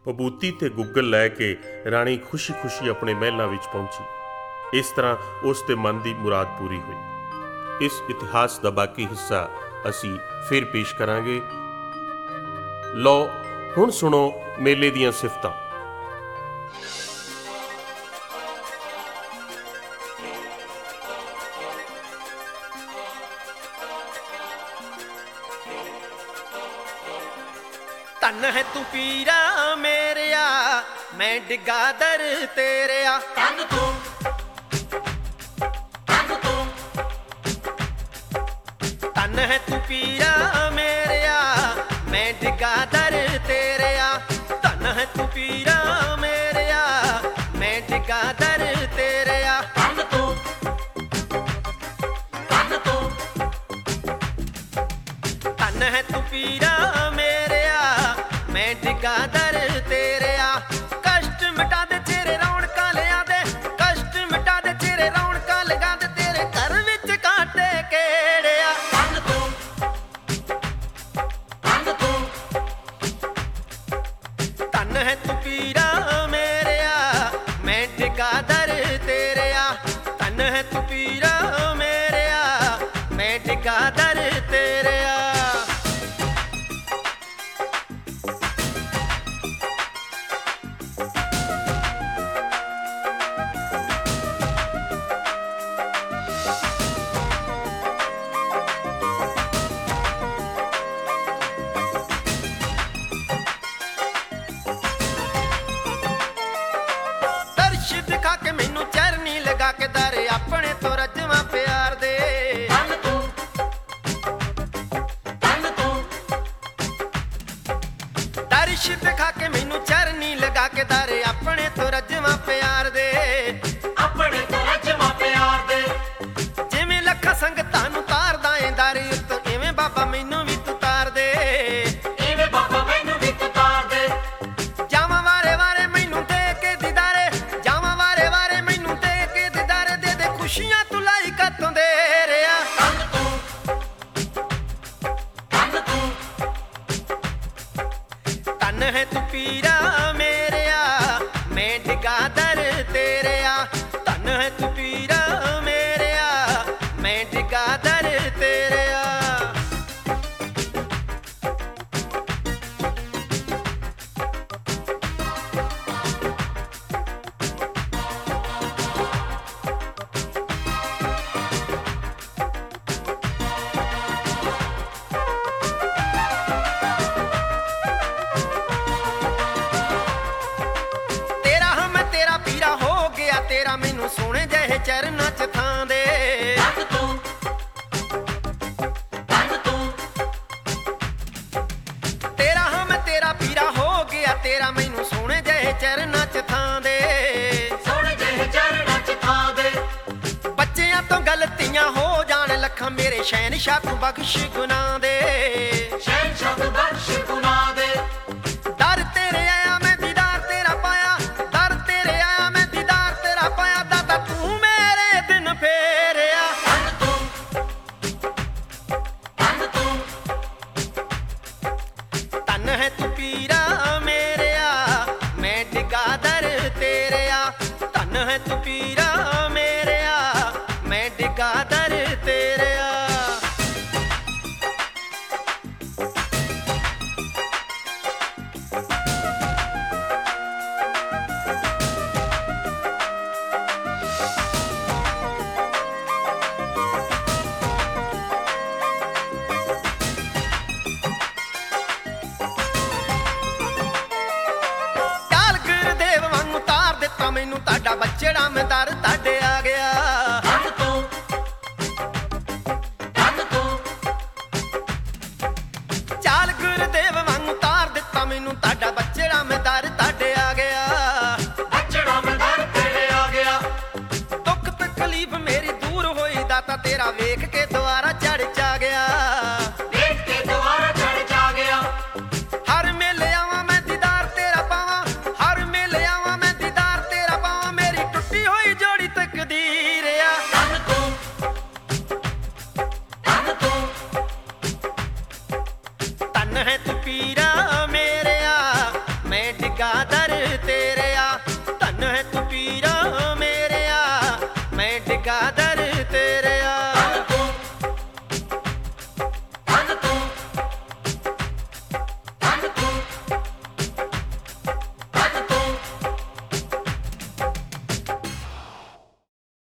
ਪਬੂਤੀ ਤੇ ਗੁੱਗਲ ਲੈ ਕੇ ਰਾਣੀ ਖੁਸ਼ੀ-ਖੁਸ਼ੀ ਆਪਣੇ ਮਹਿਲਾਂ ਵਿੱਚ ਪਹੁੰਚੀ। ਇਸ ਤਰ੍ਹਾਂ ਉਸ ਦੇ ਮਨ ਦੀ ਮੁਰਾਦ ਪੂਰੀ ਹੋਈ। ਇਸ ਇਤਿਹਾਸ ਦਾ ਬਾਕੀ ਹਿੱਸਾ ਅਸੀਂ ਫਿਰ ਪੇਸ਼ ਕਰਾਂਗੇ। ਲਓ ਹੁਣ ਸੁਣੋ ਮੇਲੇ ਦੀਆਂ ਸਿਫਤਾਂ। ਧੰਨ ਹੈ ਤੂੰ ਪੀਰਾ ਮੇਰਿਆ, ਮੈਂ ਡਿੱਗਾ ਦਰ ਤੇਰਿਆ। ਧੰਨ ਤੂੰ, ਧੰਨ ਤੂੰ, ਧੰਨ ਹੈ ਤੂੰ ਪੀਰਾ ਮੇਰਿਆ, ਮੈਂ ਡਿੱਗਾ ਦਰ ਤੇਰਿਆ। ਧੰਨ ਹੈ ਤੂੰ ਪੀਰਾ ਮੇਰਿਆ, ਮੈਂ ਡਿੱਗਾ ਦਰ ਤੇਰਿਆ। ਧੰਨ ਤੂੰ, ਧੰਨ ਤੂੰ, ਧੰਨ ਹੈ ਤੂੰ ਪੀਰਾ ਮੇਰਿਆ, ਮੈਂ ਡਿੱਗਾ ਦਰ ਤੇਰਿਆ। ਕਸ਼ਟ ਮਿਟਾ ਦੇ ਚਿਹਰੇ ਰੌਣਕਾਂ ਲਿਆ ਦੇ, ਕਸ਼ਟ ਮਿਟਾ ਦੇ ਚਿਹਰੇ ਰੌਣਕਾਂ ਲਗਾ ਦੇ, ਤੇਰੇ ਘਰ ਵਿੱਚ ਕਾਂਟੇ ਕਿਹੜਿਆ। ਧੰਨ ਤੂੰ, ਧੰਨ ਤੂੰ, ਧੰਨ ਹੈ ਤੂੰ ਪੀਰਾ ਮੇਰਿਆ, ਮੈਂ ਡਿੱਗਾ ਦਰ ਤੇਰਿਆ। ਧੰਨ ਹੈ ਤੂੰ ਪੀਰਾ ਮੇਰਿਆ, ਮੈਂ ਡਿੱਗਾ ਦਰ ਤੇਰਿਆ। ਦਿਖਾ ਕੇ ਮੈਨੂੰ ਚਰਨੀ ਲਗਾ ਕੇ ਦਰ ਆਪਣੇ ਤੋਂ ਰੱਜਵਾਂ ਪਿਆਰ ਦੇ। ਧੰਨ ਤੂੰ, ਧੰਨ ਤੂੰ, ਦਰਸ਼ ਦਿਖਾ ਕੇ ਮੈਨੂੰ ਚਰਨੀ ਲਗਾ ਕੇ ਦਰ ਆਪਣੇ ਤੋਂ ਰੱਜਵਾਂ ਪਿਆਰ ਦੇ। ਆਪਣੇ ਤੋਂ ਰੱਜਵਾਂ ਪਿਆਰ ਦੇ। ਜਿਵੇਂ ਲੱਖਾਂ ਸੰਗਤਾਂ ਨੂੰ ਤਾਰਦਾ ਏ ਦਰ ਉੱਤੋਂ, ਇਵੇਂ ਬਾਬਾ ਮੈਨੂੰ ਵੀ ਤੂੰ ਤਾਰ ਦੇ। ਇਵੇਂ ਬਾਬਾ ਮੈਨੂੰ ਵੀ ਤੂੰ ਤਾਰ ਦੇ। ਜਾਵਾਂ ਵਾਰੇ ਵਾਰੇ ਮੈਨੂੰ ਦੇ ਕੇ ਦੀਦਾਰੇ, ਖੁਸ਼ੀਆਂ ਤੂੰ ਲਾਈ ਕਾਤੋਂ ਦੇ ਰਿਆ। ਧੰਨ ਤੂੰ, ਧੰਨ ਤੂੰ, ਧੰਨ ਹੈ ਤੂੰ ਪੀਰਾ ਮੇਰਿਆ, ਮੈਂ ਡਿੱਗਾ ਦਰ ਤੇਰਿਆ। ਧੰਨ ਹੈ ਤੂੰ ਪੀਰਾ ਮੇਰਿਆ, ਮੈਂ ਡਿੱਗਾ ਦਰ ਤੇਰਿਆ। ਤੇਰਾ ਮੈਨੂੰ ਸੋਹਣੇ ਜਿਹੇ ਚਰਨਾਂ ਚ ਥਾਂ ਦੇ। ਧੰਨ ਤੂੰ, ਧੰਨ ਤੂੰ, ਤੇਰਾ ਹਾਂ ਮੈਂ ਤੇਰਾ ਪੀਰਾ ਹੋ ਗਿਆ, ਤੇਰਾ ਮੈਨੂੰ ਸੋਹਣੇ ਜਿਹੇ ਚਰਨਾਂ ਚ ਥਾਂ ਦੇ। ਸੋਹਣੇ ਜਿਹੇ ਚਰਨਾਂ ਚ ਥਾਂ ਦੇ। ਬੱਚਿਆਂ ਤੋਂ ਗਲਤੀਆਂ ਹੋ ਜਾਣ ਲੱਖਾਂ, ਮੇਰੇ ਸ਼ਹਿਨਸ਼ਾਹ ਤੂੰ ਬਖਸ਼ ਗੁਨਾਹ ਦੇ। ਸ਼ਹਿਨਸ਼ਾਹ ਤੂੰ ਬਖਸ਼ ਗੁਨਾਹ ਦੇ। ਦਰ ਤੇਰੇ ਆਇਆ ਮੈਂ ਦੀਦਾਰ ਤੇਰਾ ਪਾਇਆ, ਦਰ ਤੇਰੇ ਆਇਆ ਮੈਂ ਦੀਦਾਰ ਤੇਰਾ ਪਾਇਆ। ਦਾਦਾ ਤੂੰ ਮੇਰੇ ਦਿਨ ਫੇਰਿਆ। ਧੰਨ ਤੂੰ, ਧੰਨ ਤੂੰ, ਧੰਨ ਹੈ ਤੂੰ ਪੀਰਾ ਮੇਰਿਆ, ਮੈਂ ਡਿੱਗਾ ਦਰ ਤੇਰਿਆ। ਧੰਨ ਹੈ ਤੂੰ ਪੀਰਾ ਮੇਰਿਆ, ਮੈਂ ਡਿੱਗਾ ਦਰ ਤੇਰਿਆ। ਮੈਨੂੰ ਤੁਹਾਡਾ ਬੱਚੜਾ ਮੈਂ ਦਰ ਤੁਹਾਡੇ ਆ ਗਿਆ। ਧੰਨ ਤੂੰ, ਧੰਨ ਤੂੰ, ਚਾਲ ਗੁਰਦੇਵ ਵਾਂਗੂ ਤਾਰ ਦਿੱਤਾ ਮੈਨੂੰ ਤੁਹਾਡਾ ਬੱਚੜਾ ਮੈਂ ਦਰ ਤੁਹਾਡੇ ਆ ਗਿਆ। ਬੱਚੜਾ ਮੈਂ ਦਰ ਤੇਰੇ ਆ ਗਿਆ। ਦੁੱਖ ਤਕਲੀਫ ਮੇਰੀ ਦੂਰ ਹੋਈ, ਦਾਤਾ ਤੇਰਾ ਵੇਖ ਕੇ ਦੁਆਰਾ ਚੜ ਚਾ ਗਿਆ। ਵੇਖ ਕੇ ਦੁਆਰਾ ਚੜ ਚਾ ਗਿਆ। ਹਰ ਮੇਲੇ ਆਵਾਂ ਮੈਂ ਦੀਦਾਰ ਤੇਰਾ ਪਾਵਾਂ, ਹਰ ਮੇਲੇ ਆਵਾਂ ਮੈਂ ਦੀਦਾਰ ਤੇਰਾ ਪਾਵਾਂ, ਮੇਰੀ ਟੁੱਟੀ ਹੋਈ ਜੋੜੀ ਤਕਦੀਰ ਆ। ਧੰਨ ਤੂੰ, ਧੰਨ ਤੂੰ, ਧੰਨ ਹੈ ਤੂੰ ਪੀਰਾ ਮੇਰਿਆ, ਮੈਂ ਮੈਂ ਡਿੱਗਾ ਦਰ ਤੇਰੇ।